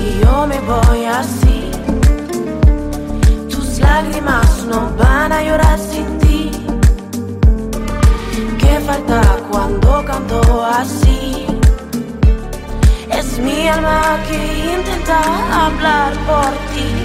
y yo me voy así. Tus lágrimas no van a llorar sin ti. ¿Qué falta cuando canto así? Es mi alma que intenta hablar por ti.